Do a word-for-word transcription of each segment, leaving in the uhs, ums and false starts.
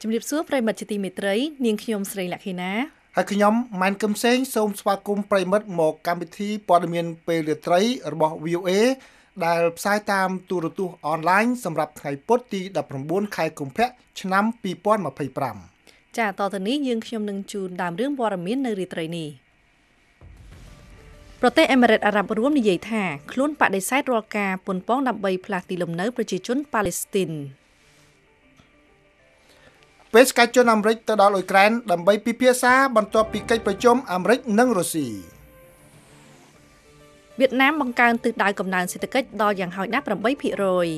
ជំរាបសួរប្រិមិត្តជាទីមេត្រីនាងខ្ញុំស្រីលក្ខិណាហើយខ្ញុំម៉ែនកឹមសេងសូមស្វាគមន៍ប្រិមិត្តមកកម្មវិធីព័ត៌មានពេលរាត្រីរបស់ វី អូ เอ ដែលផ្សាយតាមទូរទស្សន៍អនឡាញសម្រាប់ថ្ងៃពុធទីដប់ប្រាំបួនខែកុម្ភៈឆ្នាំពីរពាន់ម្ភៃប្រាំចាតទៅនេះយើងខ្ញុំនឹងជូនដើមរឿងព័ត៌មាននៅរាត្រីនេះប្រទេសអាមេរិកអារ៉ាប់រួមនិយាយថាខ្លួនបដិសេធរាល់ការប៉ុនប៉ងដើម្បីផ្លាស់ទីលំនៅប្រជាជនប៉ាឡេស្ទីនពេលស្កាច់ជនអាមេរិកទៅដល់អ៊ុយក្រែនដើម្បីពិភាក្សាបន្ទាប់ពីកិច្ចប្រជុំអាមេរិកនិងរុស្ស៊ីវៀតណាមបង្កើនទិសដៅកំណើនសេដ្ឋកិច្ចដល់យ៉ាងហោចណាស់ ប្រាំបីភាគរយ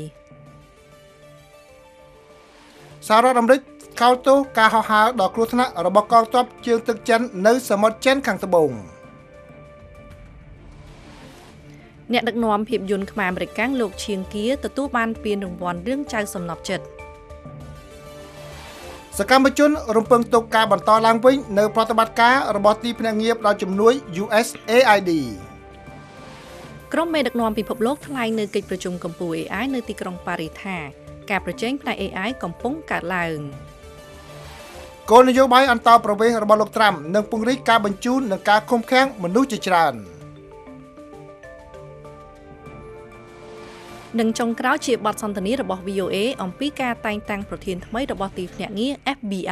សហរដ្ឋអាមេរិកកោតទោសការហោះហើរដ៏គ្រោះថ្នាក់របស់កងទ័ពជើងទឹកចិននៅសមុទ្រចិនខាងត្បូងអ្នកដឹកនាំភាពយន្តខ្មែរអាមេរិកលោកឈៀងគៀទទួលបានពានរង្វាន់រឿងចៅសំណប់ចិត្តសកម្មជនរំពឹងទុកការបន្តឡើងវិញនៅប្រតិបត្តិការរបស់ទីភ្នាក់ងារផ្តល់ជំនួយ យូ អេស เอ ไอ ดีក្រុមមេដឹកនាំពិភពលោកថ្លែងនៅកិច្ចប្រជុំកម្ពុជា เอ ไอ នៅទីក្រុងប៉ារីសថាការប្រជែងផ្នែក เอ ไอ កំពុងកើនឡើងគោលនយោបាយអន្តរប្រវេសន៍របស់លោកត្រាំនឹងពង្រីកការបញ្ជូននិងការឃុំឃាំងមនុស្សជាច្រើននឹងចុងក្រោយជាបទសន្ទនារបស់ វី អូ เอ អំពីការតែងតាំងប្រធានថ្មីរបស់ទីភ្នាក់ងារ เอฟ บี ไอ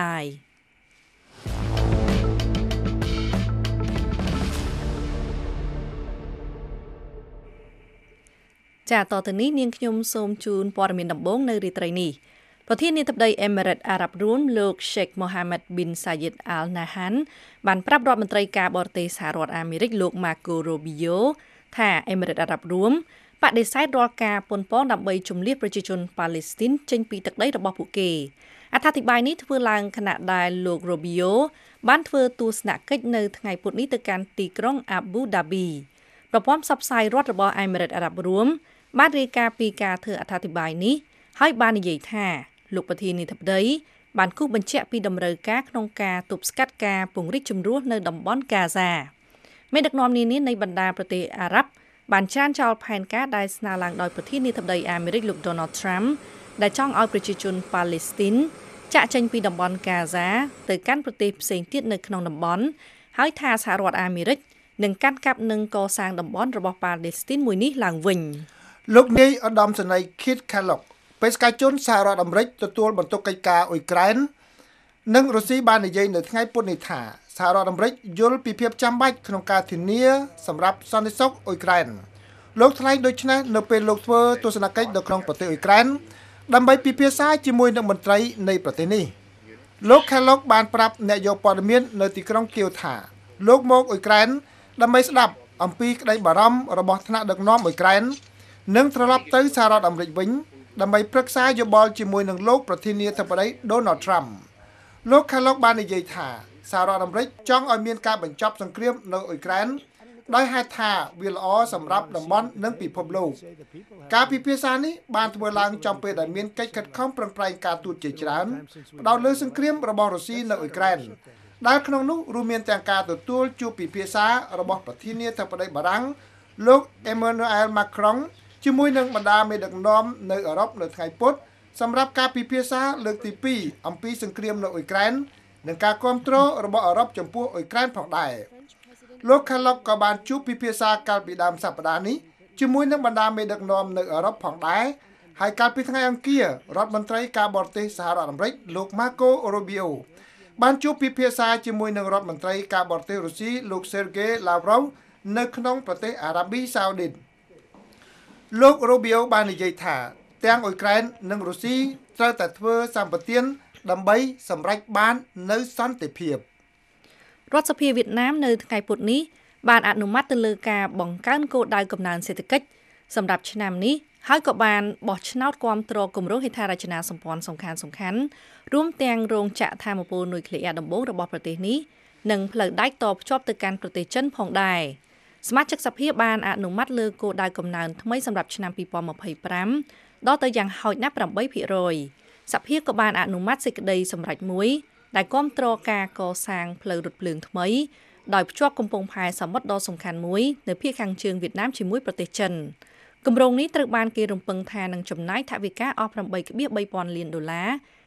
ចាតទៅនេះនាងខ្ញុំសូមជូនព័ត៌មានដំបូងនៅរាត្រីនេះប្រធានាធិបតីអេមីរ៉ាតអារ៉ាប់រួមលោក Sheikh Mohammed bin Zayed Al Nahyan បានប្រាប់រដ្ឋមន្ត្រីការបរទេសសហរដ្ឋអាមេរិកលោក Marco Rubio ថាអេមីរ៉ាតអារ៉ាប់រួមបដិសេធរាល់ការប៉ុនប៉ងដើម្បីជំនះប្រជាជនប៉ាឡេស្ទីនចេញពីទឹកដីរបស់ពួកគេអត្ថាធិប្បាយនេះធ្វើឡើងខណៈដែលលោក Rubio បានធ្វើទស្សនកិច្ចនៅថ្ងៃពុធនេះទៅកាន់ទីក្រុង Abu Dhabi ប្រព័ន្ធផ្សព្វផ្សាយរដ្ឋរបស់ Emirates Arab រួមបានរាយការណ៍ពីការធ្វើអត្ថាធិប្បាយនេះហើយបាននិយាយថាលោកប្រធានាធិបតីបានគូសបញ្ជាក់ពីតម្រូវការក្នុងការទប់ស្កាត់ការពង្រីកជំនួសនៅតំបន់ហ្គាហ្សាមេដឹកនាំនានានៃបណ្ដាប្រទេសអារ៉ាប់បានច្រានចោលផែនការដែលស្នើឡើងដោយប្រធានាធិបតីអាមេរិកលោក Donald Trump ដែលចង់ឲ្យប្រជាជនប៉ាឡេស្ទីនចាក់ចេញពីតំបន់ហ្គាហ្សាទៅកាន់ប្រទេសផ្សេងទៀតនៅក្នុងតំបន់ហើយថាសហរដ្ឋអាមេរិកនឹងកាន់កាប់និងកសាងតំបន់របស់ប៉ាឡេស្ទីនមួយនេះឡើងវិញលោកនាយឧត្តមសេនីយ៍ Kit Kellogg បេសកជនសហរដ្ឋអាមេរិកទទួលបន្ទុកកិច្ចការអ៊ុយក្រែននិងរុស្ស៊ីបាននិយាយនៅថ្ងៃពុធនេះថាសហរដ្ឋអាមេរិកយល់ពីភាពចាំបាច់ក្នុងការធានាសម្រាប់សន្តិសុខអ៊ុយក្រែនលោកថ្លែងដូចនេះនៅពេលលោកធ្វើទស្សនកិច្ចនៅក្នុងប្រទេសអ៊ុយក្រែនដើម្បីពិភាក្សាជាមួយនឹងមន្ត្រីនៃប្រទេសនេះលោក Kellogg បានប្រាប់អ្នកយកព័ត៌មាននៅទីក្រុងគៀវថាលោកមកអ៊ុយក្រែនដើម្បីស្ដាប់អំពីក្តីបារម្ភរបស់ថ្នាក់ដឹកនាំអ៊ុយក្រែននិងត្រឡប់ទៅសហរដ្ឋអាមេរិកវិញដើម្បីប្រឹក្សាយោបល់ជាមួយនឹងលោកប្រធានាធិបតី Donald Trump លោក Kellogg បាននិយាយថាសហរដ្ឋអាមេរិកចង់ឲ្យមានការបញ្ចប់សង្គ្រាមនៅអ៊ុយក្រែនដោយហេតុថាវាល្អសម្រាប់តំបន់និងពិភពលោកការពិភាក្សានេះបានធ្វើឡើងចំពេលដែលមានកិច្ចខិតខំប្រឹងប្រែងការទូតជាច្រើនផ្ដោតលើសង្គ្រាមរបស់រុស្ស៊ីនៅអ៊ុយក្រែនដែលក្នុងនោះរួមមានទាំងការទទួលជួបពិភាក្សារបស់ប្រធានាធិបតីបារាំងលោក Emmanuel Macron ជាមួយនឹងបណ្ដាមេដឹកនាំនៅអឺរ៉ុបនៅថ្ងៃពុធសម្រាប់ការពិភាក្សាលើកទីពីរអំពីសង្គ្រាមនៅអ៊ុយក្រែននិងការគាំទ្ររបស់អឺរ៉ុបចំពោះអ៊ុយក្រែនផងដែរលោក Kellogg ក៏បានជួបពិភាក្សាកាលពីដើមសប្តាហ៍នេះជាមួយនឹងបណ្ដាមេដឹកនាំនៅអឺរ៉ុបផងដែរហើយកាលពីថ្ងៃអង្គាររដ្ឋមន្ត្រីការបរទេសសហរដ្ឋអាមេរិកលោក Marco Rubio បានជួបពិភាក្សាជាមួយនឹងរដ្ឋមន្ត្រីការបរទេសរុស្ស៊ីលោក Sergey Lavrov នៅក្នុងប្រទេសអារ៉ាប៊ីសាអូឌីនលោក Rubio បាននិយាយថាទាំងអ៊ុយក្រែននិងរុស្ស៊ីត្រូវតែធ្វើសម្បទានដើម្បីសម្រេចបាននៅសន្តិភាពរដ្ឋសភាវៀតណាមនៅថ្ងៃពុធនេះបានអនុម័តទៅលើការបង្កើនគោលដៅកំណើនសេដ្ឋកិច្ចសម្រាប់ឆ្នាំនេះហើយក៏បានបោះឆ្នោតគាំទ្រគម្រោងហេដ្ឋារចនាសម្ព័ន្ធសំខាន់សំខាន់រួមទាំងរោងចក្រថាមពលនុយក្លេអ៊ែរដំបូងរបស់ប្រទេសនេះនិងផ្លូវដែកតភ្ជាប់ទៅកាន់ប្រទេសចិនផងដែរសមាជិកសភាបានអនុម័តលើគោលដៅកំណើនថ្មីសម្រាប់ឆ្នាំពីរពាន់ម្ភៃប្រាំដល់ទៅយ៉ាងហោចណាស់ប្រាំបីភាគរយសភាក៏បានអនុម័តសេចក្តីសម្រេចមួយដែលគាំទ្រការកសាងផ្លូវរថភ្លើងថ្មីដោយភ្ជាប់កំពង់ផែសមុទ្រដ៏សំខាន់មួយនៅភាគខាងជើងវៀតណាមជាមួយប្រទេសចិនគម្រោងនេះត្រូវបានគេរំពឹងថានឹងចំណាយថវិកាអស់ ប្រាំបី,បីពាន់លានដុល្លារ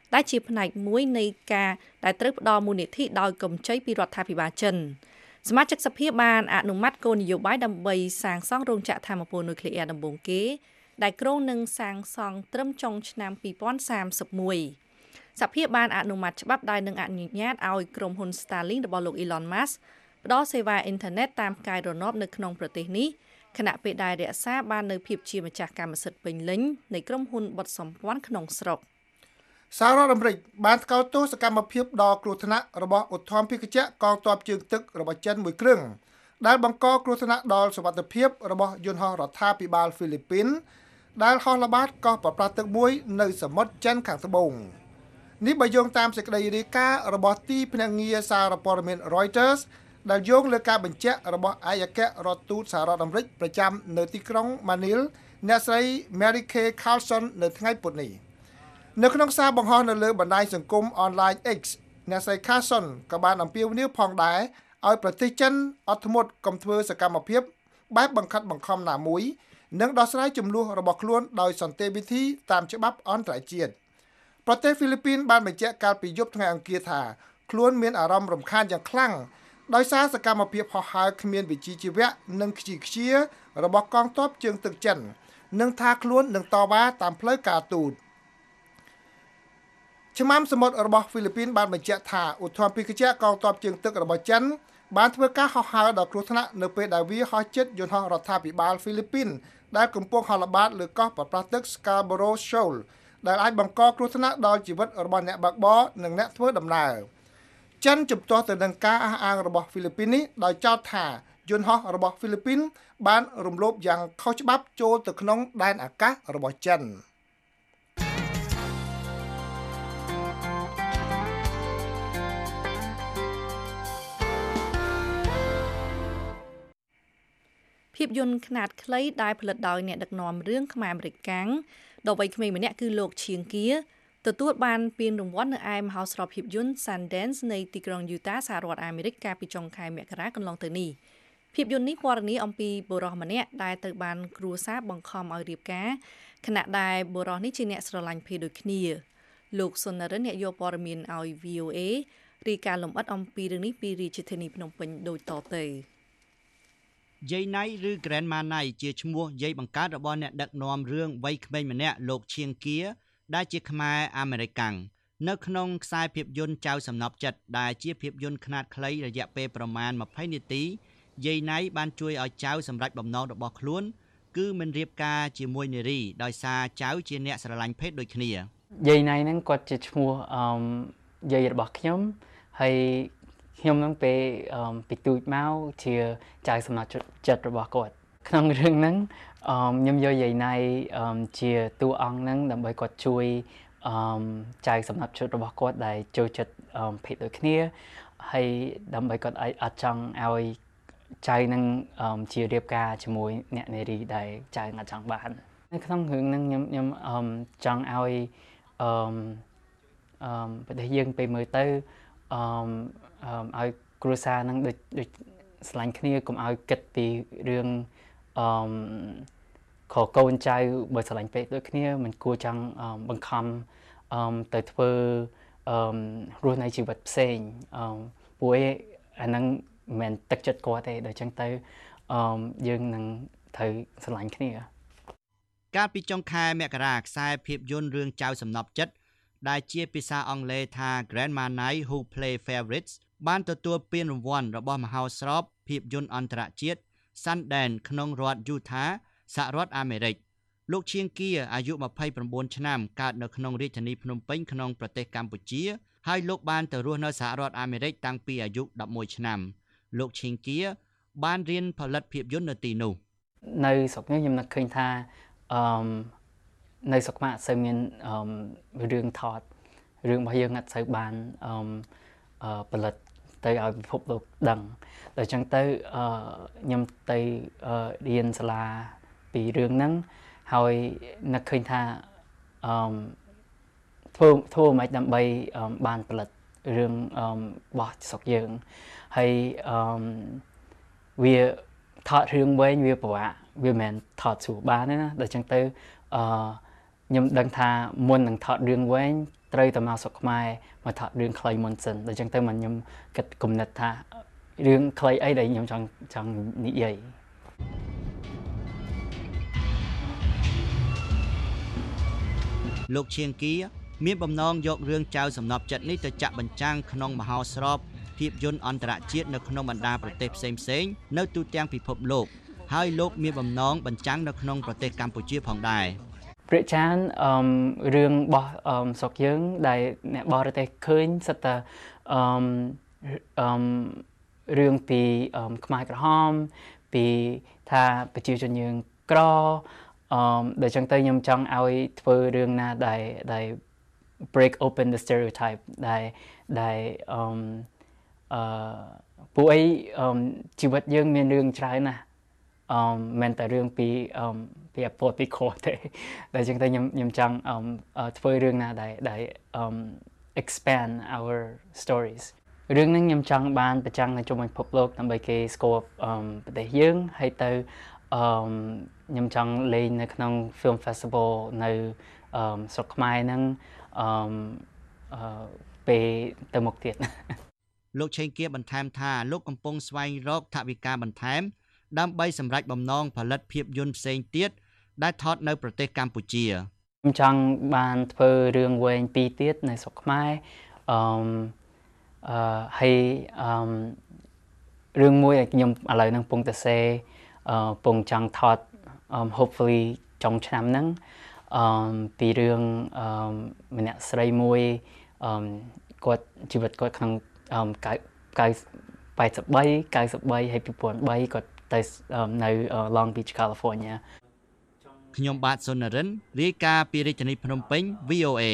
ដែលជាផ្នែកមួយនៃការដែលត្រូវផ្ដល់មូលនិធិដោយកម្ចីពីរដ្ឋាភិបាលចិនសមាជិកសភាបានអនុម័តគោលនយោបាយដើម្បីសាងសង់រោងចក្រថាមពលនុយក្លេអ៊ែរដំបូងគេដែលគ្រោងនឹងសាងសង់ត្រឹមចុងឆ្នាំពីរពាន់សាមសិបមួយសភាបានអនុម័តច្បាប់ដែលនឹងអនុញ្ញាតឲ្យក្រុមហ៊ុន Starlink របស់លោក Elon Musk ផ្ដល់សេវាអ៊ីនធឺណិតតាមផ្កាយរណបនៅក្នុងប្រទេសនេះខណៈពេលដែលរក្សាបាននូវភាពជាម្ចាស់កម្មសិទ្ធិពេញលេញនៃក្រុមហ៊ុនបត់សម្ព័ន្ធក្នុងស្រុកសហរដ្ឋអាមេរិកបានថ្កោលទោសសកម្មភាពដ៏គ្រោះថ្នាក់របស់ឧទ្ធម្ភាគចក្រកងទ័ពជើងទឹករបស់ចិនមួយគ្រឿងដែលបង្កគ្រោះថ្នាក់ដល់សុវត្ថិភាពរបស់យន្តហោះរដ្ឋាភិបាលហ្វីលីពីនដែលហោះល្បាតកោះប្រប្រាស់ទឹកមួយនៅសមុទ្រចិនខាងត្បូងនេះបើយោងតាមសេចក្តីរាយការណ៍របស់ទីភ្នាក់ងារសារព័ត៌មាន Reuters ដែលយោងលើការបញ្ជាក់របស់ឯកអគ្គរដ្ឋទូតសហរដ្ឋអាមេរិកប្រចាំនៅទីក្រុង Manila អ្នកស្រី Mary Kay Carlson នៅថ្ងៃពុធនេះនៅក្នុងសារបង្ហោះនៅលើបណ្ដាញសង្គមអនឡាញ X អ្នកស្រី Carlson ក៏បានអំពាវនាវផងដែរឲ្យប្រទេសចិនអត់ធ្មត់កុំធ្វើសកម្មភាពបែបបង្ខិតបង្ខំណាមួយនិងដោះស្រាយចំនួនរបស់ខ្លួនដោយសន្តិវិធីតាមច្បាប់អន្តរជាតិប្រទេសហ្វីលីពីនបានបញ្ជាក់កាលពីយប់ថ្ងៃអង្គារថាខ្លួនមានអារម្មណ៍រំខានយ៉ាងខ្លាំងដោយសារសកម្មភាពហោះហើរគ្មានវិជ្ជាជីវៈនិងខ្ជិលខ្ជារបស់កងទ័ពជើងទឹកចិននិងថាខ្លួននឹងតវ៉ាតាមផ្លូវការទូតឆ្មាំសមុទ្ររបស់ហ្វីលីពីនបានបញ្ជាក់ថាឧទ្ធម្ភាគចក្រកងទ័ពជើងទឹករបស់ចិនបានធ្វើការហោះហើរដល់គ្រោះថ្នាក់នៅពេលដែលវាហោះជិតយន្តហោះរដ្ឋាភិបាលហ្វីលីពីនដែលកំពុងហោះល្បាតលើកោះប្រប្រាស់ទឹក Scarborough Shoal ដែលអាចបង្កគ្រោះថ្នាក់ដល់ជីវិតរបស់អ្នកបើកបរនិងអ្នកធ្វើដំណើរចិនជំទាស់ទៅនឹងការអះអាងរបស់ហ្វីលីពីននេះដោយចោទថាយន្តហោះរបស់ហ្វីលីពីនបានរំលោភយ៉ាងខុសច្បាប់ចូលទៅក្នុងដែនអាកាសរបស់ចិនភាពយន្តខ្នាតខ្លីដែលផលិតដោយអ្នកដឹកនាំរឿងខ្មែរអាមេរិកកាំងដ៏វ័យក្មេងម្នាក់គឺលោកឈៀងគៀទទួលបានពានរង្វាន់នៅឯមហោស្រពភាពយន្ត Sundance នៃទីក្រុង Utah សហរដ្ឋអាមេរិកកាលពីចុងខែមករាកន្លងទៅនេះភាពយន្តនេះពណ៌នាអំពីបុរសម្នាក់ដែលត្រូវបានគ្រួសារបង្ខំឲ្យរៀបការខណៈដែលបុរសនេះជាអ្នកស្រឡាញ់ភេទដូចគ្នាលោកសុននរិនអ្នកយកព័ត៌មានឲ្យ វី អូ เอ រាយការណ៍លម្អិតអំពីរឿងនេះពីរាជធានីភ្នំពេញដូចតទៅយាយណៃឬ Grandma ណៃជាឈ្មោះយាយបង្កើតរបស់អ្នកដឹកនាំរឿងវ័យក្មេងម្នាក់លោកឈៀងគៀដែលជាខ្មែរអាមេរិកាំងនៅក្នុងខ្សែភាពយន្តចៅសំណប់ចិត្តដែលជាភាពយន្តខ្នាតខ្លីរយៈពេលប្រមាណម្ភៃនាទីយាយណៃបានជួយឲ្យចៅសម្រេចបំណងរបស់ខ្លួនគឺមិនរៀបការជាមួយនារីដោយសារចៅជាអ្នកស្រឡាញ់ភេទដូចគ្នាយាយណៃហ្នឹងគាត់ជាឈ្មោះអឺយាយរបស់ខ្ញុំហើយខ្ញុំនឹងពេលពីទូចមកជាចៅសំណប់ចិត្តរបស់គាត់ក្នុងរឿងហ្នឹងខ្ញុំយកយាយណៃជាតួអង្គហ្នឹងដើម្បីគាត់ជួយចៅសំណប់ចិត្តរបស់គាត់ដែលចូលចិត្តភេទដូចគ្នាហើយដើម្បីគាត់អត់ចង់ឲ្យចៅនឹងជារៀបការជាមួយអ្នកនារីដែលចៅអត់ចង់បាននៅក្នុងរឿងហ្នឹងខ្ញុំខ្ញុំចង់ឲ្យអឺអឺប្រទេសយើងពេលមើលទៅអឺឲ្យគ្រួសារនឹងដូចដូចស្រឡាញ់គ្នាកុំឲ្យគិតពីរឿងអឺខកូនចៅបើស្រឡាញ់ពេកដូចគ្នាមិនគួរចង់បង្ខំអឺទៅធ្វើអឺរស់នៅជីវិតផ្សេងអឺព្រោះអាហ្នឹងមិនមែនទឹកចិត្តគាត់ទេដូច្នេះទៅអឺយើងនឹងត្រូវស្រឡាញ់គ្នាកាលពីចុងខែមករាខ្សែភាពយន្តរឿងចៅសំណប់ចិត្តដែលជាភាសាអង់គ្លេសថា Grandma Nai Who Play Favorites បានទទួលពានរង្វាន់របស់មហោស្រពភាពយន្តអន្តរជាតិ Sundance ក្នុងរដ្ឋ Utah សហរដ្ឋអាមេរិកលោកឈៀងគៀអាយុម្ភៃប្រាំបួនឆ្នាំកើតនៅក្នុងរាជធានីភ្នំពេញក្នុងប្រទេសកម្ពុជាហើយលោកបានទៅរស់នៅសហរដ្ឋអាមេរិកតាំងពីអាយុដប់មួយឆ្នាំលោកឈៀងគៀបានរៀនផលិតភាពយន្តនៅទីនោះនៅស្រុកនេះខ្ញុំនឹកឃើញថាអឺនៅស្រុកមកអត់សូវមានអឺរឿងថតរឿងរបស់យើងអត់សូវបានអឺផលិតទៅឲ្យពិភពលោកដឹងដូច្នេះទៅអឺខ្ញុំទៅរៀនសាលាពីរឿងហ្នឹងហើយនឹកឃើញថាអឺធ្វើធ្វើមិនដើម្បីបានផលិតរឿងរបស់ស្រុកយើងហើយអឺវាថតរឿងវែងវាពិបាកវាមិនមែនថតស្រួលបានទេណាដូច្នេះទៅអឺខ្ញុំដឹងថាមុននឹងថតរឿងវែងត្រូវតែមកស្រុកខ្មែរមកថតរឿងខ្លីមុនសិនដូច្នេះទៅខ្ញុំគិតគំនិតថារឿងខ្លីអីដែលខ្ញុំចង់ចង់និយាយលោកឈៀងគីមានបំណងយករឿងចៅសំណប់ចិត្តនេះទៅចាក់បញ្ចាំងក្នុងមហោស្រពភាពយន្តអន្តរជាតិនៅក្នុងបណ្ដាប្រទេសផ្សេងៗនៅទូទាំងពិភពលោកហើយលោកមានបំណងបញ្ចាំងនៅក្នុងប្រទេសកម្ពុជាផងដែរព្រះចានអឺរឿងរបស់អឺស្រុកយើងដែលអ្នកបរទេសឃើញសិតតែអឺអឺរឿងពីអឺខ្មែរក្រហមពីថាប្រជាជនយើងក្រអឺដូច្នេះទៅខ្ញុំចង់ឲ្យធ្វើរឿងណាដែលដែល break open the stereotype ដែលដែលអឺអឺពួកអីអឺជីវិតយើងមានរឿងច្រើនណាស់អឺមិនតែរឿងពីអឺពីអពតពីខទេតែចឹងទៅខ្ញុំខ្ញុំចង់អឺធ្វើរឿងណាដែលដែលអឺ expand our stories រឿងហ្នឹងខ្ញុំចង់បានប្រចាំងនៅជុំវិញពិភពលោកដើម្បីគេស្គាល់អឺប្រទេសយើងហើយទៅអឺខ្ញុំចង់លេងនៅក្នុង film festival នៅអឺស្រុកខ្មែរហ្នឹងអឺអឺពេលទៅមុខទៀតលោកឆេងគៀបន្ថែមថាលោកកំពុងស្វែងរកថវិកាបន្ថែមដើម្បីសម្រេចបំណងផលិតភាពយន្តផ្សេងទៀតដែលថតនៅប្រទេសកម្ពុជាខ្ញុំចង់បានធ្វើរឿងវែងពីរទៀតនៅស្រុកខ្មែរអឺអឺហើយអឺរឿងមួយដែលខ្ញុំឥឡូវហ្នឹងកំពុងតែសេអឺកំពុងចង់ថត hopefully ចុងឆ្នាំហ្នឹងអឺពីរឿងអឺម្នាក់ស្រីមួយអឺគាត់ជីវិតគាត់ក្នុងអឺแปดสิบสาม 93ហើយពីរពាន់បីគាត់ទៅនៅ Long Beach California ខ្ញុំបាទសុននរិនរាយការណ៍ពីរាជធានីភ្នំពេញ វី អូ เอ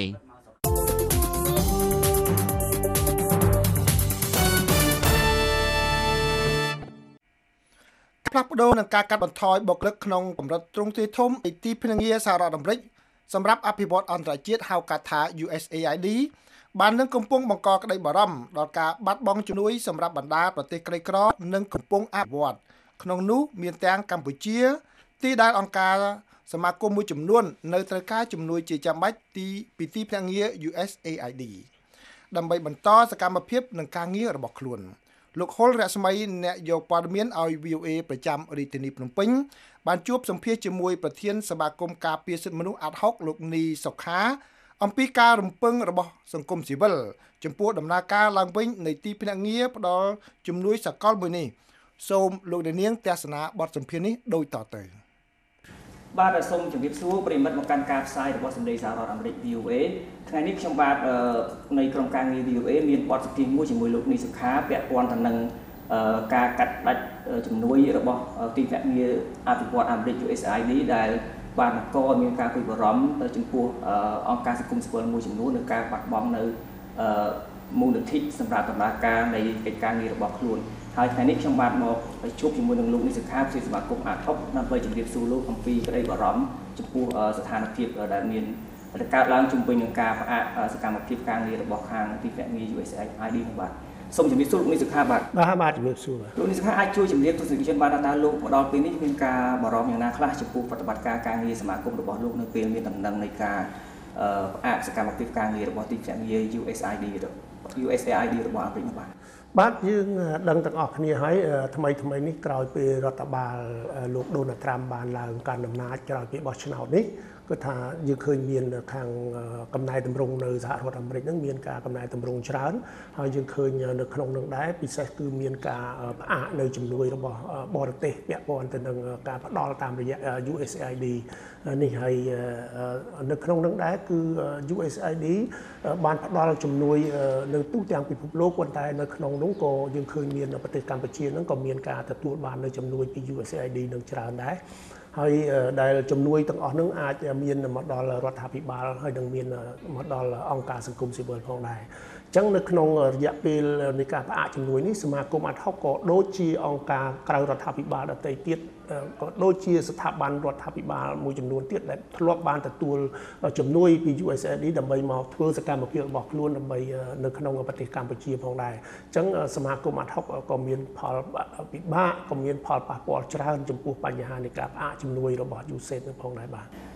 ផ្លាស់ប្ដូរនឹងការកាត់បន្ថយបុគ្គលិកក្នុងកម្រិតទ្រង់ទ្រាយធំនៃទីភ្នាក់ងារសហរដ្ឋអាមេរិកសម្រាប់អភិវឌ្ឍអន្តរជាតិហៅកាត់ថា ยู เอส เอ ไอ ดี បាននឹងកំពុងបង្កក្តីបារម្ភដល់ការបាត់បង់ជំនួយសម្រាប់បណ្ដាប្រទេសក្រីក្រនិងកំពុងអភិវឌ្ឍក្នុងនោះមានទាំងកម្ពុជាទីដែលអង្គការសមាគមមួយចំនួននៅត្រូវការជំនួយជាចាំបាច់ទីពីទីភ្នាក់ងារ ยู เอส เอ ไอ ดี ដើម្បីបន្តសកម្មភាពនិងការងាររបស់ខ្លួនលោកហុលរស្មីអ្នកយកព័ត៌មានឲ្យ វី អូ เอ ប្រចាំរាជធានីភ្នំពេញបានជួបសម្ភាសជាមួយប្រធានសមាគមការពារសិទ្ធិមនុស្សអាត់ហុកលោកនីសុខាអំពីការរំពឹងរបស់សង្គមស៊ីវិលចំពោះដំណើរការឡើងវិញនៃទីភ្នាក់ងារផ្ដល់ជំនួយសកលមួយនេះសូមលោកនាងទស្សនាបទសម្ភាសន៍នេះដូចតទៅបាទសូមជម្រាបសួរប្រិមិត្តមកកាន់ការផ្សាយរបស់សម្លេងសហរដ្ឋអាមេរិក វី អូ เอ ថ្ងៃនេះខ្ញុំបាទនៃក្រុមការងារ វី អូ เอ មានបទសម្ភាសន៍មួយជាមួយលោកនីសុខាពាក់ព័ន្ធទៅនឹងការកាត់ផ្តាច់ជំនួយរបស់ទីភ្នាក់ងារអភិវឌ្ឍអាមេរិក ยู เอส เอ ไอ ดี ដែលបានបង្កឲ្យមានការព្រួយបារម្ភទៅចំពោះអង្គការសង្គមស៊ីវិលមួយចំនួននឹងការបាត់បង់នៅមូលនិធិសម្រាប់ដំណើរការនៃកិច្ចការងាររបស់ខ្លួនហើយថ្ងៃនេះខ្ញុំបានមកជួបជាមួយនឹងលោកនីសុខាពីសមាគមអាត់ហុកដើម្បីជម្រាបសួរលោកអំពីក្តីបារម្ភចំពោះស្ថានភាពដែលមានកើតឡើងជុំវិញនឹងការផ្អាកសកម្មភាពការងាររបស់ខាងទីភ្នាក់ងារ ยู เอส เอ ไอ ดี នេះបាទសូមជម្រាបសួរលោកនីសុខាបាទបាទបាទជម្រាបសួរលោកនីសុខាអាចជួយជម្រាបទស្សនិកជនបានថាលោកមកដល់ពេលនេះមានការបារម្ភយ៉ាងណាខ្លះចំពោះប្រតិបត្តិការការងារសមាគមរបស់លោកនៅពេលមានដំណឹងនៃការផ្អាកសកម្មភាពការងាររបស់ទីភ្នាក់ងារ ยู เอส เอ ไอ ดี ยู เอส เอ ไอ ดี របស់អាមេរិកបាទបាទយើងដឹងទាំងអស់គ្នាហើយថ្មីថ្មីនេះក្រោយពេលរដ្ឋបាលលោកដូណាល់ត្រាំបានឡើងកាន់អំណាចក្រោយពេលបោះឆ្នោតនេះគឺថាយើងឃើញមានខាងកំណែតម្រង់នៅសហរដ្ឋអាមេរិកហ្នឹងមានការកំណែតម្រង់ច្រើនហើយយើងឃើញនៅក្នុងនឹងដែរពិសេសគឺមានការផ្អាកនៅជំនួយរបស់បរទេសពាក់ព័ន្ធទៅនឹងការផ្ដល់តាមរយៈ ยู เอส เอ ไอ ดี នេះហើយនៅក្នុងនឹងដែរគឺ ยู เอส เอ ไอ ดี បានផ្ដល់ជំនួយនៅទូទាំងពិភពលោកប៉ុន្តែនៅក្នុងនោះក៏យើងឃើញមានប្រទេសកម្ពុជាហ្នឹងក៏មានការទទួលបាននៅជំនួយពី ยู เอส เอ ไอ ดี នឹងច្រើនដែរហើយដែលជំនួយទាំងអស់នឹងអាចមានមកដល់រដ្ឋាភិបាលហើយនឹងមានមកដល់អង្គការសង្គមស៊ីវិលផងដែរអញ្ចឹងនៅក្នុងរយៈពេលនៃការផ្អាកជំនួយនេះសមាគមអាត់ហុកក៏ដូចជាអង្គការក្រៅរដ្ឋាភិបាលដទៃទៀតក៏ដូចជាស្ថាប័នរដ្ឋាភិបាលមួយចំនួនទៀតដែលធ្លាប់បានទទួលជំនួយពី ยู เอส เอ ไอ ดี ដើម្បីមកធ្វើសកម្មភាពរបស់ខ្លួនដើម្បីនៅក្នុងប្រទេសកម្ពុជាផងដែរអញ្ចឹងសមាគមអាត់ហុកក៏មានផលពិបាកក៏មានផលប៉ះពាល់ច្រើនចំពោះបញ្ហានៃការផ្អាកជំនួយរបស់ ยู เอส เอ នឹងផងដែរបាទប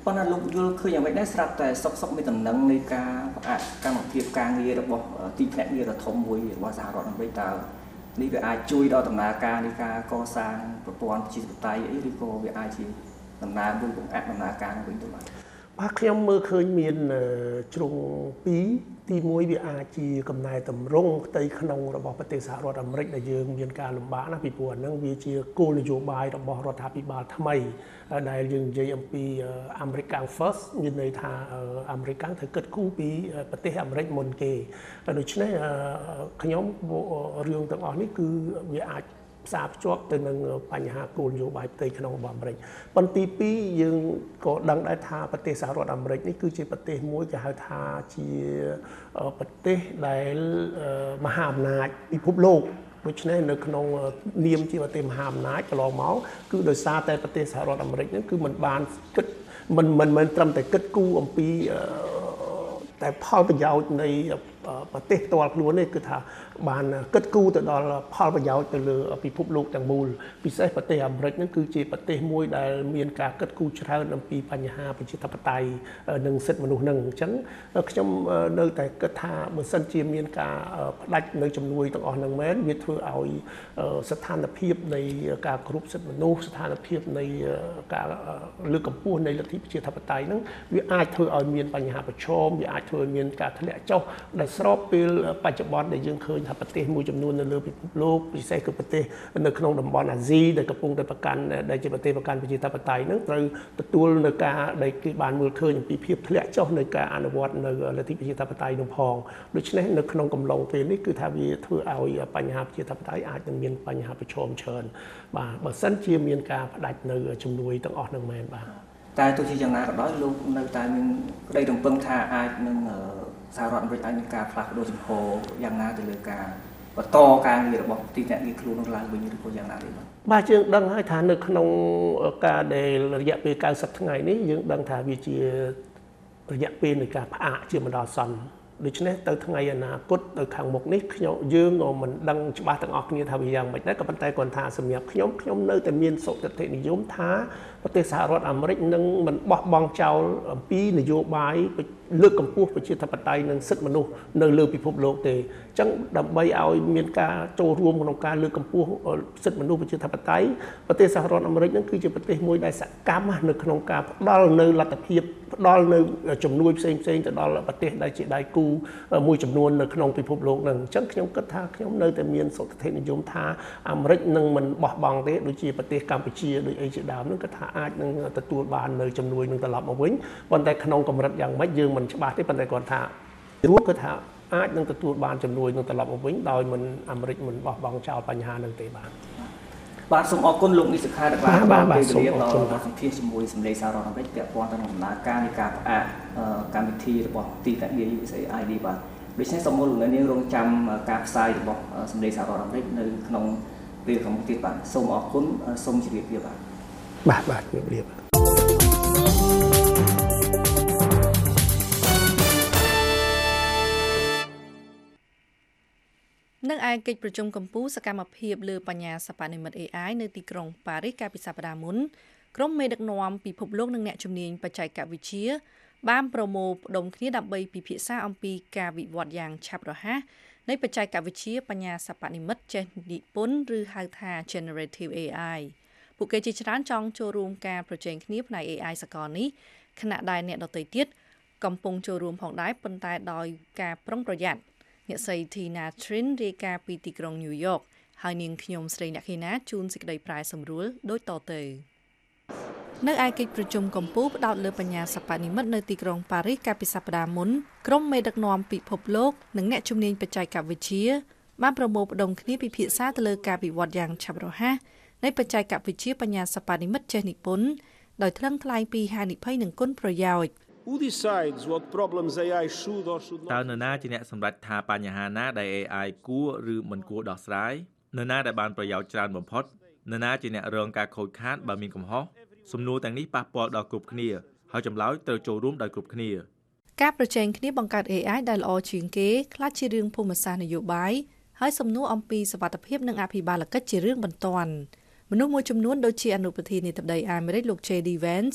ប៉ុន្តែលោកយល់ឃើញយ៉ាងម៉េចដែរស្រាប់តែសុកសុកមានដំណឹងនៃការផ្អាកកម្មភាពការងាររបស់ទីភ្នាក់ងាររដ្ឋធំមួយរបស់សហរដ្ឋអាមេរិកតើនេះវាអាចជួយដល់ដំណើរការនៃការកសាងប្រព័ន្ធប្រជាធិបតេយ្យអីឬក៏វាអាចជាដំណើរមួយបង្អាក់ដំណើរការវិញទៅបាទបាទខ្ញុំមើលឃើញមានជ្រុងពីរទីមួយវាអាចជាកំណែតម្រង់ផ្ទៃក្នុងរបស់ប្រទេសសហរដ្ឋអាមេរិកដែលយើងមានការលំបាកណាពីព្រោះអានឹងវាជាគោលនយោបាយរបស់រដ្ឋាភិបាលថ្មីដែលយើងនិយាយអំពី American First មានន័យថាអាមេរិកត្រូវគិតគូរពីប្រទេសអាមេរិកមុនគេដូច្នេះខ្ញុំរឿងទាំងអស់នេះគឺវាអាចផ្សារភ្ជាប់ទៅនឹងបញ្ហាគោលនយោបាយផ្ទៃក្នុងរបស់អាមេរិកប៉ុន្តែទីពីរយើងក៏ដឹងដែរថាប្រទេសសហរដ្ឋអាមេរិកនេះគឺជាប្រទេសមួយគេហៅថាជាប្រទេសដែលមហាអំណាចពិភពលោកដូច្នេះនៅក្នុងនាមជាប្រទេសមហាអំណាចកន្លងមកគឺដោយសារតែប្រទេសសហរដ្ឋអាមេរិកនេះគឺมันបានគិតមិនមិនមិនត្រឹមតែគិតគូរអំពីតែផលប្រយោជន៍នៃប្រទេសផ្ទាល់ខ្លួននេះគឺថាបានគិតគូរទៅដល់ផលប្រយោជន៍ទៅលើពិភពលោកទាំងមូលពិសេសប្រទេសអាមេរិកនេះគឺជាប្រទេសមួយដែលមានការគិតគូរច្រើនអំពីបញ្ហាប្រជាធិបតេយ្យនិងសិទ្ធិមនុស្សនឹងអញ្ចឹងខ្ញុំនៅតែគិតថាបើសិនជាមានការផ្ដាច់នៅជំនួយទាំងអស់នឹងមែនវាធ្វើឲ្យស្ថានភាពនៃការគោរពសិទ្ធិមនុស្សស្ថានភាពនៃការលើកកម្ពស់នៃលទ្ធិប្រជាធិបតេយ្យហ្នឹងវាអាចធ្វើឲ្យមានបញ្ហាប្រឈមវាអាចធ្វើឲ្យមានការធ្លាក់ចុះដែលស្របពេលបច្ចុប្បន្នដែលយើងឃើញថាប្រទេសមួយចំនួននៅលើពិភពលោកពិសេសគឺប្រទេសនៅក្នុងតំបន់អាស៊ីដែលកំពុងតែប្រកាន់ដែលជាប្រទេសប្រកាន់ប្រជាធិបតេយ្យហ្នឹងត្រូវទទួលនៅការដែលគេបានមើលឃើញអំពីភាពធ្លាក់ចុះនៃការអនុវត្តនៅលទ្ធិប្រជាធិបតេយ្យនោះផងដូច្នេះនៅក្នុងកំឡុងពេលនេះគឺថាវាធ្វើឲ្យបញ្ហាប្រជាធិបតេយ្យអាចនឹងមានបញ្ហាប្រឈមច្រើនបាទបើសិនជាមានការផ្ដាច់នៅជំនួយទាំងអស់នឹងមែនបាទតែទោះជាយ៉ាងណាក៏ដោយលោកនៅតែមានក្តីរំពឹងថាអាចនឹងសហរដ្ឋអាមេរិកអាចមានការផ្លាស់ប្ដូរជំហរយ៉ាងណាទៅលើការបន្តការងាររបស់ទីភ្នាក់ងារខ្លួននោះឡើងវិញឬក៏យ៉ាងណាទេបាទបាទយើងដឹងហើយថានៅក្នុងការដែលរយៈពេល九十ថ្ងៃនេះយើងដឹងថាវាជារយៈពេលនៃការផ្អាកជាបណ្ដោះអាសន្នដូច្នេះទៅថ្ងៃអនាគតទៅខាងមុខនេះខ្ញុំយើងក៏មិនដឹងច្បាស់ទាំងអស់គ្នាថាវាយ៉ាងម៉េចដែរក៏ប៉ុន្តែគាត់ថាសម្រាប់ខ្ញុំខ្ញុំនៅតែមានសុខតិនិយមថាប្រទេសសហរដ្ឋអាមេរិកនឹងមិនបោះបង់ចោលអំពីនយោបាយលើកកម្ពស់ប្រជាធិបតេយ្យនិងសិទ្ធិមនុស្សនៅលើពិភពលោកទេអញ្ចឹងដើម្បីឲ្យមានការចូលរួមក្នុងការលើកកម្ពស់សិទ្ធិមនុស្សប្រជាធិបតេយ្យប្រទេសសហរដ្ឋអាមេរិកនឹងគឺជាប្រទេសមួយដែលសកម្មនៅក្នុងការផ្ដល់នៅលទ្ធភាពផ្ដល់នៅជំនួយផ្សេងផ្សេងទៅដល់ប្រទេសដែលជាដៃគូមួយចំនួននៅក្នុងពិភពលោកនឹងអញ្ចឹងខ្ញុំគិតថាខ្ញុំនៅតែមានសុខតិនិយមថាអាមេរិកនឹងមិនបោះបង់ទេដូចជាប្រទេសកម្ពុជាដូចអីជាដើមនឹងគាត់ថាអាចនឹងទទួលបាននៅជំនួយនឹងត្រឡប់មកវិញប៉ុន្តែក្នុងកម្រិតយ៉ាងម៉េចយើងមិនច្បាស់ទេប៉ុន្តែគាត់ថារួមគាត់ថាអាចនឹងទទួលបានជំនួយនឹងត្រឡប់មកវិញដោយមិនអាមេរិកមិនបោះបង់ចោលបញ្ហានឹងទេបាទបាទសូមអរគុណលោកនិសិកាដែលបានបានពេលវេលាដល់សម្ភាសជាមួយសម្លេងសហរដ្ឋអាមេរិកពាក់ព័ន្ធទៅនឹងដំណើរការនៃការផ្អាកកម្មវិធីរបស់ទីភ្នាក់ងារ U S A I D បាទដូច្នេះសូមលោកអ្នកនាងរងចាំការផ្សាយរបស់សម្លេងសហរដ្ឋអាមេរិកនៅក្នុងពេលខាងមុខទៀតបាទសូមអរគុណសូមជម្រាបលាបាទបាទបាទជម្រាបលាបាទនឹងឯកិច្ចប្រជុំកម្ពុជាសកម្មភាពលើបញ្ញាសិប្បនិម្មិត A I នៅទីក្រុងប៉ារីសកាលពីសប្តាហ៍មុនក្រុមមេដឹកនាំពិភពលោកនិងអ្នកជំនាញបច្ចេកវិទ្យាបានប្រមូលផ្ដុំគ្នាដើម្បីពិភាក្សាអំពីការវិវត្តយ៉ាងឆាប់រហ័សនៃបច្ចេកវិទ្យាបញ្ញាសិប្បនិម្មិតចេះនិពន្ធឬហៅថា Generative เอ ไอ ពួកគេជាច្រើនចង់ចូលរួមការប្រជែងគ្នាផ្នែក เอ ไอ សកលនេះខណៈដែលអ្នកដទៃទៀតកំពុងចូលរួមផងដែរប៉ុន្តែដោយការប្រុងប្រយ័ត្នអ្នកស្រី Tina Trin រាយការណ៍ពីទីក្រុង New York ហើយនាងខ្ញុំស្រីអ្នកខេណាជួនសេចក្តីប្រាយសម្រួលដូចតទៅនៅឯកិច្ចប្រជុំកម្ពុជាផ្ដោតលើបញ្ញាសិប្បនិម្មិតនៅទីក្រុងប៉ារីសកាលពីសប្តាហ៍មុនក្រុមមេដឹកនាំពិភពលោកនិងអ្នកជំនាញបច្ចេកវិទ្យាបានប្រមូលផ្ដុំគ្នាពិភាក្សាទៅលើការវិវត្តយ៉ាងឆាប់រហ័សនៃបច្ចេកវិទ្យាបញ្ញាសិប្បនិម្មិតចេះនិពន្ធដោយថ្លឹងថ្លែងពីហានិភ័យនិងគុណប្រយោជន៍ Who decides what problems เอ ไอ should or should not តើនរណាជាអ្នកសម្រេចថាបញ្ហាណាដែល เอ ไอ គួរឬមិនគួរដោះស្រាយនរណាដែលបានប្រយោជន៍ច្រើនបំផុតនរណាជាអ្នករងការខូចខាតបើមានកំហុសសំណួរទាំងនេះប៉ះពាល់ដល់គ្រប់គ្នាហើយចម្លើយត្រូវចូលរួមដោយគ្រប់គ្នាការប្រជែងគ្នាបង្កើត เอ ไอ ដែលល្អជាងគេខ្លះជារឿងភូមិសាស្ត្រនយោបាយហើយសំណួរអំពីសុវត្ថិភាពនិងអភិបាលកិច្ចជារឿងបន្ទាន់មនុស្សមួយចំនួនដូចជាអនុប្រធានាធិបតីអាមេរិកលោក J D Vance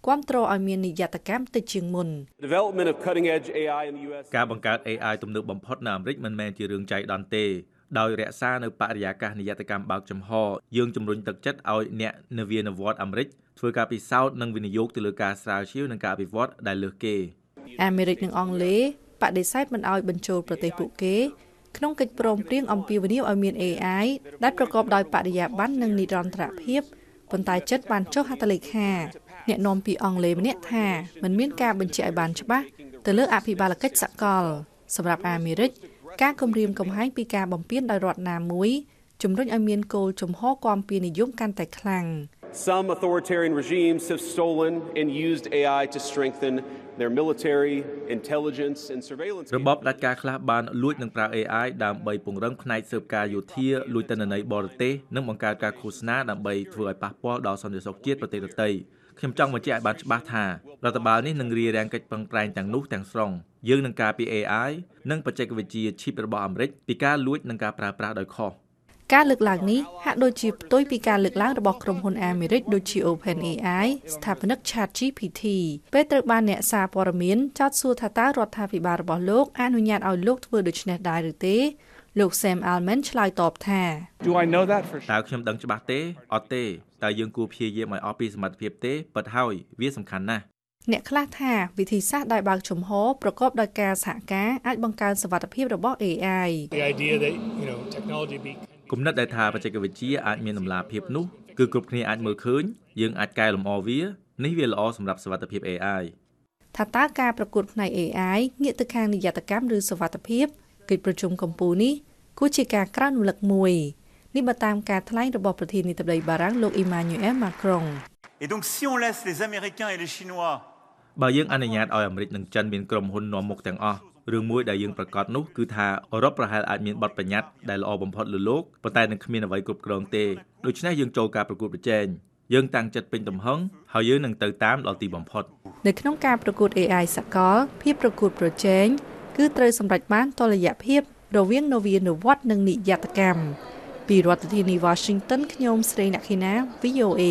គាំទ្រឲ្យមាននិយត្តកម្មទៅជាងមុន Development of cutting edge A I in the U S ការបង្កើត A I ទំនើបបំផុតនៅអាមេរិកមិនមែនជារឿងចៃដន្យទេដោយរក្សានៅបរិយាកាសនិយត្តកម្មបើកចំហយើងជំរុញទឹកចិត្តឲ្យអ្នកនវានុវត្តន៍អាមេរិកធ្វើការពិសោធន៍និងវិនិយោគទៅលើការស្រាវជ្រាវនិងការអភិវឌ្ឍដែលលើសគេអាមេរិកនិងអង់គ្លេសបដិសេធមិនឲ្យបញ្ចូលប្រទេសពួកគេក្នុងកិច្ចព្រមព្រៀងអំពាវនាវឲ្យមាន A I ដែលប្រកបដោយបរិយាបន្ននិងនិរន្តរភាពប៉ុន្តែចិត្តបានចុះហត្ថលេខាអ្នកនាំពាក្យអង់គ្លេសម្នាក់ថាមិនមានការបញ្ជាក់ឲ្យបានច្បាស់ទៅលើអភិបាលកិច្ចសកលសម្រាប់អាមេរិកការគម្រាមកំហែងពីការបំពានដោយរដ្ឋណាមួយជំរុញឲ្យមានគោលជំហរគាំពៀនិយមកាន់តែខ្លាំង Some authoritarian regimes have stolen and used A I to strengthen their military, intelligence and surveillance. របបផ្ដាច់ការខ្លះបានលួចនិងប្រើ A I ដើម្បីពង្រឹងផ្នែកស៊ើបការយោធាលួចទិន្នន័យបរទេសនិងបង្កើតការឃោសនាដើម្បីធ្វើឲ្យប៉ះពាល់ដល់សន្តិសុខជាតិប្រទេសដទៃខ្ញុំចង់បញ្ជាក់ឲ្យបានច្បាស់ថារដ្ឋបាលនេះនឹងរារាំងកិច្ចប្រឹងប្រែងទាំងនោះទាំងស្រុងយើងនឹងការពី A I និងបច្ចេកវិទ្យា chip របស់អាមេរិកពីការលួចនិងការប្រើប្រាស់ដោយខុសការលើកឡើងនេះហាក់ដូចជាផ្ទុយពីការលើកឡើងរបស់ក្រុមហ៊ុនអាមេរិកដូចជា OpenAI ស្ថាបនិក ChatGPT ពេលត្រូវបានអ្នកសារព័ត៌មានចោទសួរថាតើរដ្ឋាភិបាលរបស់លោកអនុញ្ញាតឲ្យលោកធ្វើដូច្នេះដែរឬទេលោក Sam Altman ឆ្លើយតបថា Do I know that for sure? តើខ្ញុំដឹងច្បាស់ទេអត់ទេតើយើងគួរព្យាយាមឲ្យអស់ពីសមត្ថភាពទេពិតហើយវាសំខាន់ណាស់អ្នកខ្លះថាវិធីសាស្ត្រដែលបើកចំហប្រកបដោយការសហការអាចបង្កើនសុវត្ថិភាពរបស់ A I The idea that, you know, technology be គំនិតដែលថាបច្ចេកវិទ្យាអាចមានតម្លាភាពនោះគឺគ្រប់គ្នាអាចមើលឃើញយើងអាចកែលម្អវានេះវាល្អសម្រាប់សុវត្ថិភាព A I ថាតើការប្រកួតផ្នែក A I ងាកទៅខាងនិយត្តកម្មឬសុវត្ថិភាពកិច្ចប្រជុំកំពូលនេះគួរជាការក្រើនរំលឹកមួយនេះបើតាមការថ្លែងរបស់ប្រធានាធិបតីបារាំងលោក Emmanuel Macron Et donc si on laisse les Américains et les Chinois បើយើងអនុញ្ញាតឲ្យអាមេរិកនិងចិនមានក្រុមហ៊ុននាំមុខទាំងអស់រឿងមួយដែលយើងប្រកាសនោះគឺថាអឺរ៉ុបប្រហែលអាចមានបទបញ្ញត្តិដែលល្អបំផុតលើលោកប៉ុន្តែនឹងគ្មានអ្វីគ្រប់គ្រងទេដូច្នេះយើងចូលការប្រកួតប្រជែងយើងតាំងចិត្តពេញទំហឹងហើយយើងនឹងទៅតាមដល់ទីបំផុតនៅក្នុងការប្រកួត A I សកលភាពប្រកួតប្រជែងគឺត្រូវសម្រេចបានតុល្យភាពរវាងនវានុវត្តន៍និងនិយត្តកម្មពីរដ្ឋធានី Washington ខ្ញុំស្រីអ្នកខេណា V O A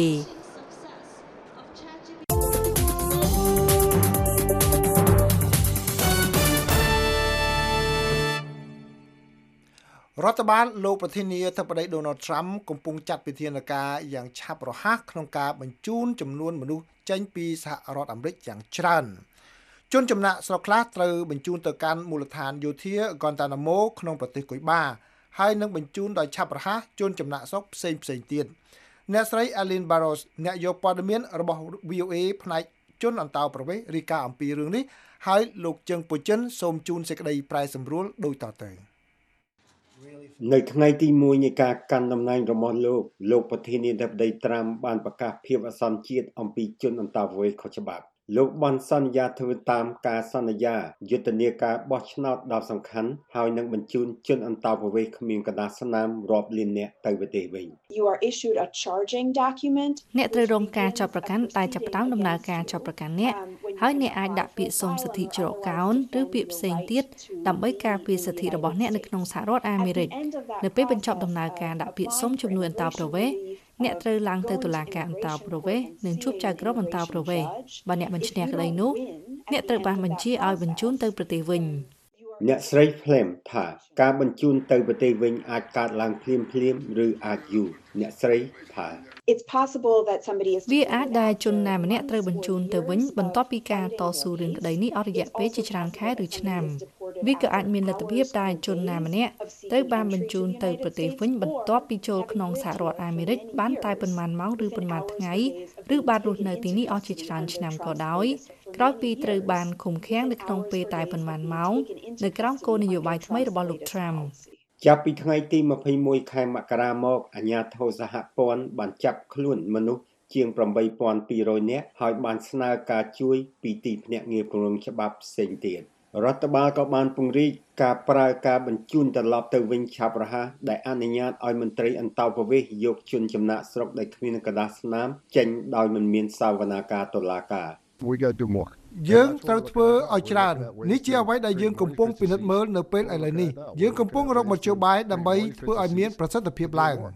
រដ្ឋបាលលោកប្រធានាធិបតី Donald Trump កំពុងចាត់វិធានការយ៉ាងឆាប់រហ័សក្នុងការបញ្ជូនចំនួនមនុស្សចេញពីសហរដ្ឋអាមេរិកយ៉ាងច្រើនជនចំណាក់ស្រុកខ្លះត្រូវបញ្ជូនទៅកាន់មូលដ្ឋានយោធា Guantanamo ក្នុងប្រទេសគុយបាហើយនឹងបញ្ជូនដោយឆាប់រហ័សជនចំណាក់ស្រុកផ្សេងផ្សេងទៀតអ្នកស្រី Aline Barros អ្នកយកព័ត៌មានរបស់ V O A ផ្នែកជនអន្តោប្រវេសន៍រាយការណ៍អំពីរឿងនេះហើយលោកជើងពុចិនសូមជូនសេចក្តីប្រែសម្រួលដូចតទៅនៅថ្ងៃទីមួយនៃការកាន់តំណែងរបស់លោកលោកប្រធានាធិបតីត្រាំបានប្រកាសភាពអាសន្នជាតិអំពីជនអន្តោប្រវេសន៍ខុសច្បាប់លោកបានសន្យាធ្វើតាមការសន្យាយុទ្ធនាការបោះឆ្នោតដ៏សំខាន់ហើយនឹងបញ្ជូនជនអន្តោប្រវេសន៍គ្មានកណ្ដាលស្នាមរាប់លាននាក់ទៅប្រទេសវិញ You are issued a charging document អ្នកត្រូវរងការចាប់ប្រកាន់តែចាប់ផ្ដើមដំណើរការចាប់ប្រកាន់អ្នកហើយអ្នកអាចដាក់ពាក្យសុំសិទ្ធិច្រកកោនឬពាក្យផ្សេងទៀតដើម្បីការពារសិទ្ធិរបស់អ្នកនៅក្នុងសហរដ្ឋអាមេរិកនៅពេលបញ្ចប់ដំណើរការដាក់ពាក្យសុំជំនួយអន្តោប្រវេសន៍អ្នកត្រូវឡើងទៅតុលាការអន្តោប្រវេសន៍និងជួបចៅក្រមអន្តោប្រវេសន៍បើអ្នកមិនឈ្នះក្តីនោះអ្នកត្រូវបានបញ្ជាឲ្យបញ្ជូនទៅប្រទេសវិញអ្នកស្រី Flem ថាការបញ្ជូនទៅប្រទេសវិញអាចកើតឡើងភ្លាមភ្លាមឬអាចយូរអ្នកស្រីថា It's possible that somebody is វាអាចដែលជនណាម្នាក់ត្រូវបញ្ជូនទៅវិញបន្ទាប់ពីការតស៊ូរឿងក្តីនេះអស់រយៈពេលជាច្រើនខែឬឆ្នាំវាក៏អាចមានលទ្ធភាពដែលជនណាម្នាក់ត្រូវបានបញ្ជូនទៅប្រទេសវិញបន្ទាប់ពីចូលក្នុងសហរដ្ឋអាមេរិកបានតែប៉ុន្មានម៉ោងឬប៉ុន្មានថ្ងៃឬបានរស់នៅទីនេះអស់ជាច្រើនឆ្នាំក៏ដោយក្រោយពីត្រូវបានឃុំឃាំងនៅក្នុងពេលតែប៉ុន្មានម៉ោងនៅក្រោមគោលនយោបាយថ្មីរបស់លោក Trump ចាប់ពីថ្ងៃទីម្ភៃមួយខែមករាមកអាជ្ញាធរសហព័ន្ធបានចាប់ខ្លួនមនុស្សជាងeight thousand two hundredនាក់ហើយបានស្នើការជួយពីទីភ្នាក់ងារគម្រោងច្បាប់ផ្សេងទៀតរដ្ឋបាលក៏បានពង្រីកការប្រើការបញ្ជូនត្រឡប់ទៅវិញឆាប់រហ័សដែលអនុញ្ញាតឲ្យមន្ត្រីអន្តោប្រវេសន៍យកជនចំណាក់ស្រុកដែលគ្មានកណ្ដាស់ស្នាមចេញដោយមិនមានសាវនាការតុលាការ We got to do more យើងត្រូវធ្វើឲ្យច្រើននេះជាអ្វីដែលយើងកំពុងពិនិត្យមើលនៅពេលឥឡូវនេះយើងកំពុងរកមធ្យោបាយដើម្បីធ្វើឲ្យមានប្រសិទ្ធភាពឡើង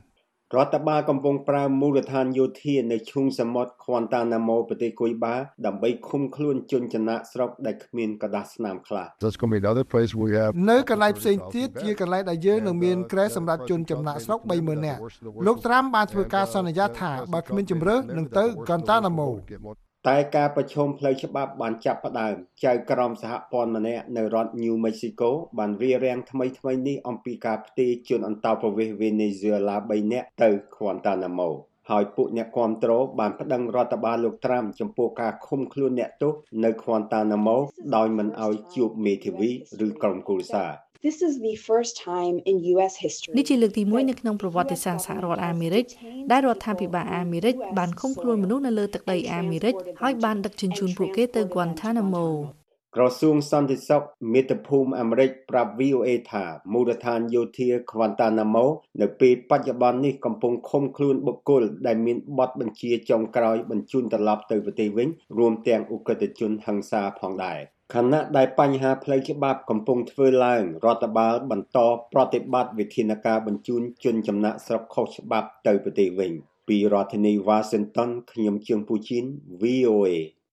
រដ្ឋបាលកំពុងប្រើមូលដ្ឋានយោធានៅឈូងសមុទ្រ Guantanamo ប្រទេសគុយបាដើម្បីឃុំខ្លួនជនចំណាកស្រុកដែលគ្មានកដាស់ស្នាមខ្លះ That's going to be another place we have នៅកន្លែងផ្សេងទៀតជាកន្លែងដែលយើងនឹងមានក្រែសម្រាប់ជនចំណាក់ស្រុក ba mươi នាក់លោកត្រាំបានធ្វើការសន្យាថាបើគ្មានជំរើសនឹងទៅ Guantanamo តែការប្រឈមផ្លូវច្បាប់បានចាប់ផ្ដើមចៅក្រមសហព័ន្ធម្នាក់នៅរដ្ឋ New Mexico បានរារាំងថ្មីថ្មីនេះអំពីការផ្ទេរជនអន្តោប្រវេសន៍ Venezuela baនាក់ទៅ Guantanamo ហើយពួកអ្នកគាំទ្របានប្តឹងរដ្ឋបាលលោកត្រាំចំពោះការឃុំខ្លួនអ្នកទោសនៅ Guantanamo ដោយមិនឲ្យជួបមេធាវីឬក្រុមគ្រួសារ This is the first time in U S history នេះជាលើកទីមួយនៅក្នុងប្រវត្តិសាស្ត្រសហរដ្ឋអាមេរិកដែលរដ្ឋាភិបាលអាមេរិកបានឃុំខ្លួនមនុស្សនៅលើទឹកដីអាមេរិកហើយបានដឹកជញ្ជូនពួកគេទៅ Guantanamo ក្រសួងសន្តិសុខមាតុភូមិអាមេរិកប្រាប់ V O A ថាមូលដ្ឋានយោធា Guantanamo នៅពេលបច្ចុប្បន្ននេះកំពុងឃុំខ្លួនបុគ្គលដែលមានបទបញ្ជាចុងក្រោយបញ្ជូនត្រឡប់ទៅប្រទេសវិញរួមទាំងឧក្រិដ្ឋជនហិង្សាផងដែរខណៈដែលបញ្ហាផ្លូវច្បាប់កំពុងធ្វើឡើងរដ្ឋបាលបន្តប្រតិបត្តិវិធានការបញ្ជូនជនចំណាក់ស្រុកខុសច្បាប់ទៅប្រទេសវិញពីរដ្ឋធានី Washington ខ្ញុំជឿងពូជីន V O A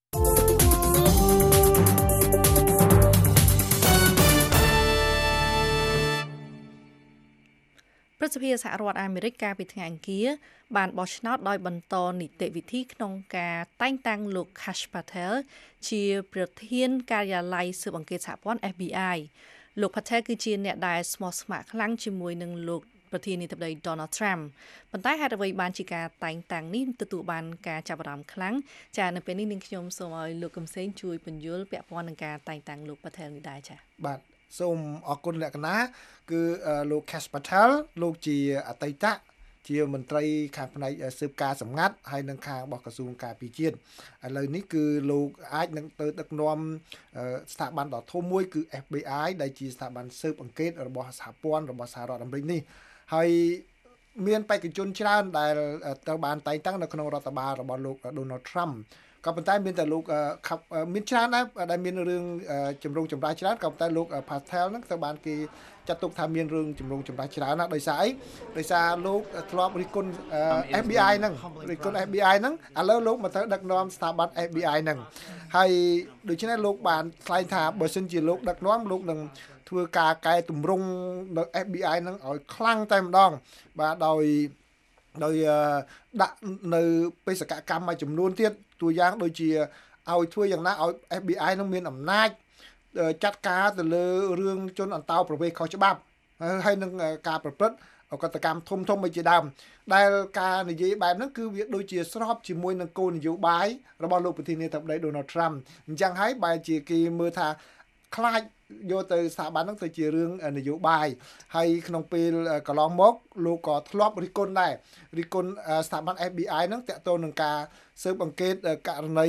ប្រសិទ្ធភាពសហរដ្ឋអាមេរិកកាលពីថ្ងៃអង្គារបានបោះឆ្នោតដោយបន្តនីតិវិធីក្នុងការតែងតាំងលោក Kash Patel ជាប្រធានការិយាល័យស៊ើបអង្កេតសហព័ន្ធ F B I លោក Patel គឺជាអ្នកដែលស្មោះស្ម័គ្រខ្លាំងជាមួយនឹងលោកប្រធានាធិបតី Donald Trump ប៉ុន្តែហេតុអ្វីបានជាការតែងតាំងនេះទទួលបានការចាប់អារម្មណ៍ខ្លាំងចានៅពេលនេះនាងខ្ញុំសូមឲ្យលោកកំសែងជួយពន្យល់ពាក់ព័ន្ធនឹងការតែងតាំងលោក Patel នេះដែរចាបាទសូមអរគុណលក្ខណៈគឺលោក Kash Patel លោកជាអតីតជាមន្ត្រីខាងផ្នែកស៊ើបការសម្ងាត់ហើយនឹងខាងរបស់ក្រសួងការពារជាតិឥឡូវនេះគឺលោកអាចនឹងទៅដឹកនាំស្ថាប័នដ៏ធំមួយគឺ F B I ដែលជាស្ថាប័នស៊ើបអង្កេតរបស់សហព័ន្ធរបស់សហរដ្ឋអាមេរិកនេះហើយមានបេក្ខជនច្រើនដែលត្រូវបានតែងតាំងនៅក្នុងរដ្ឋបាលរបស់លោក Donald Trumpក៏ប៉ុន្តែមានតែលោកមានច្រើនដែរដែលមានរឿងចម្រុងចម្រាស់ច្រើនក៏ប៉ុន្តែលោក Patel ហ្នឹងត្រូវបានគេចាត់ទុកថាមានរឿងចម្រុងចម្រាស់ច្រើនណាស់ដោយសារអីដោយសារលោកធ្លាប់រិះគន់ F B I ហ្នឹងរិះគន់ F B I ហ្នឹងឥឡូវលោកមកត្រូវដឹកនាំស្ថាប័ន F B I ហ្នឹងហើយដូច្នេះលោកបានថ្លែងថាបើសិនជាលោកដឹកនាំលោកនឹងធ្វើការកែតម្រង់នៅ F B I ហ្នឹងឲ្យខ្លាំងតែម្ដងបាទដោយដោយដាក់នៅបេសកកម្មមួយចំនួនទៀតตัวយ៉ាងដូចជាឲ្យធ្វើយ៉ាងណាឲ្យ F B I នឹងមានអំណាចចាត់ការទៅលើរឿងជនអន្តោប្រវេសន៍ខុសច្បាប់ហើយនឹងការប្រព្រឹត្តអកតកម្មធំធំមួយជាដើមដែលការនិយាយបែបហ្នឹងគឺវាដូចជាស្របជាមួយនឹងគោលនយោបាយរបស់លោកប្រធានាធិបតី Donald Trump អញ្ចឹងហើយបែរជាគេមើលថាខ្លាចយកទៅស្ថាប័នហ្នឹងទៅជារឿងនយោបាយហើយក្នុងពេលកន្លងមកលោកក៏ធ្លាប់រិះគន់ដែររិះគន់ស្ថាប័ន F B I ហ្នឹងតាក់ទងនឹងការស៊ើបអង្កេតករណី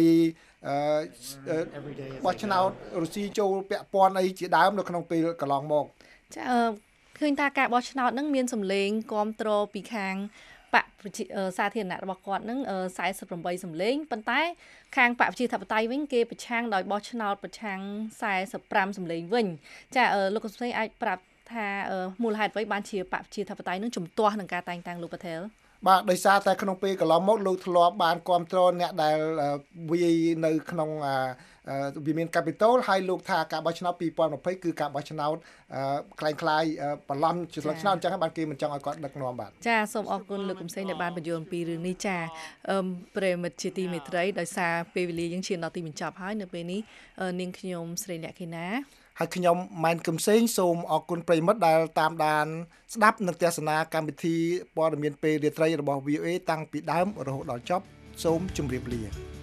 បោះឆ្នោតរុស្ស៊ីចូលពាក់ព័ន្ធអីជាដើមនៅក្នុងពេលកន្លងមកចាឃើញថាការបោះឆ្នោតហ្នឹងមានសម្លេងគាំទ្រពីខាងបកសាធារណៈរបស់គាត់ហ្នឹងសែសិបប្រាំបីសម្លេងប៉ុន្តែខាងបកប្រជាធិបតេយ្យវិញគេប្រឆាំងដោយបោះឆ្នោតប្រឆាំងសែសិបប្រាំសម្លេងវិញចាលោកកុសលអាចប្រាប់ថាមូលហេតុអ្វីបានជាបកប្រជាធិបតេយ្យនឹងជំទាស់នឹងការតែងតាំងលោក Patel បាទដោយសារតែក្នុងពេលកន្លងមកលោកធ្លាប់បានគាំទ្រអ្នកដែលវាយនៅក្នុងវិមាន Capitol ហើយលោកថាការបោះឆ្នោតពីរពាន់ยี่สิบគឺការបោះឆ្នោតคล้ายៗបន្លំជាស្លឹកឆ្នោតអញ្ចឹងបានគេមិនចង់ឲ្យគាត់ដឹកនាំបាទចាសូមអរគុណលោកកំសែងដែលបានបញ្យល់អំពីរឿងនេះចាប្រិមិត្តជាទីមេត្រីដោយសារពេលវេលាយើងឈានដល់ទីបញ្ចប់ហើយនៅពេលនេះនាងខ្ញុំស្រីលក្ខិណាហើយខ្ញុំម៉ែនកំសែងសូមអរគុណប្រិមិត្តដែលតាមដានស្ដាប់និងទស្សនាកម្មវិធីព័ត៌មានពេលរាត្រីរបស់ V O A តាំងពីដើមរហូតដល់ចប់សូមជម្រាបលា